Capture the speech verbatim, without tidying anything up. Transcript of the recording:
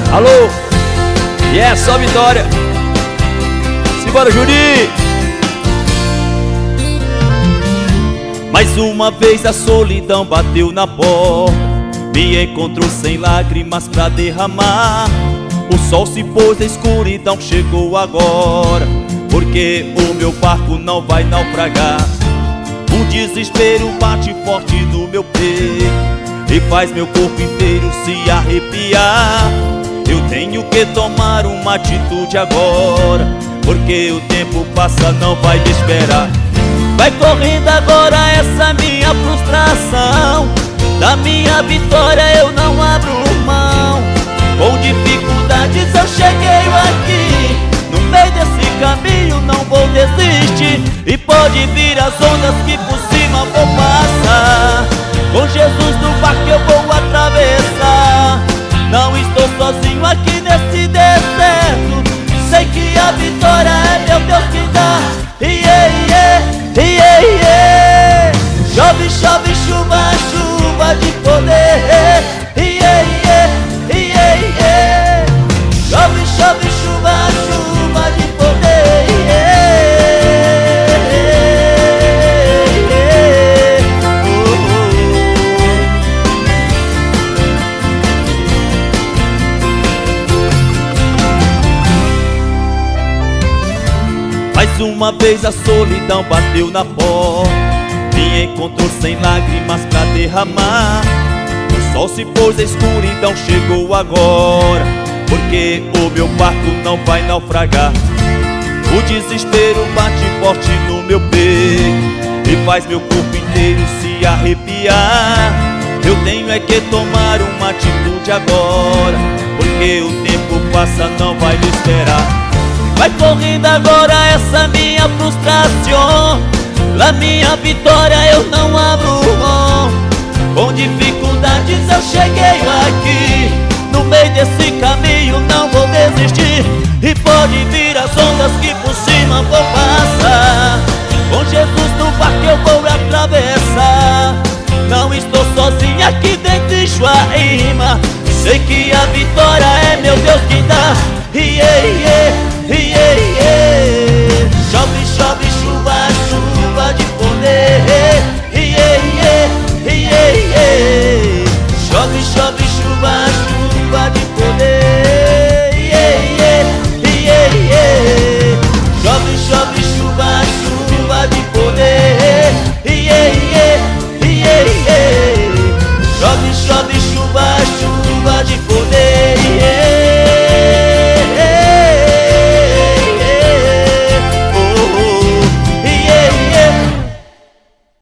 Alô, e é só vitória. Simbora, Juri. Mais uma vez a solidão bateu na porta, me encontrou sem lágrimas pra derramar. O sol se pôs, a escuridão chegou agora, porque o meu barco não vai naufragar. O desespero bate forte no meu peito e faz meu corpo inteiro se arrepiar. Eu tenho que tomar uma atitude agora, porque o tempo passa, não vai me esperar. Vai correndo agora essa minha frustração, da minha vitória eu não abro mão. Com dificuldades eu cheguei aqui, no meio desse caminho não vou desistir. E pode vir as ondas que por cima vou passar, com Jesus no barco eu vou atravessar. Não estou sozinho aqui nesse deserto, sei que a vitória é meu Deus que dá. Yeah, yeah, yeah, yeah. Chove, chove, chuva, chuva de poder. Yeah, yeah, yeah, yeah. Chove, chove, chuva, chuva de poder. Yeah, yeah. Oh, oh. Mais uma vez a solidão bateu na porta, me encontrou sem lágrimas pra derramar. O sol se pôs, a escuridão chegou agora, porque o meu barco não vai naufragar. O desespero bate forte no meu peito e faz meu corpo inteiro se arrepiar. Eu tenho é que tomar uma atitude agora, porque o tempo passa, não vai me esperar. Vai correndo agora essa minha frustração, da minha vitória eu não abro mão. Com dificuldades eu cheguei aqui, no meio desse caminho não vou desistir. E pode vir as ondas que por cima vou passar, com Jesus no barco eu vou atravessar. Não estou sozinho aqui dentro de Joaíma, sei que a vitória é meu Deus que dá. Yeah, yeah.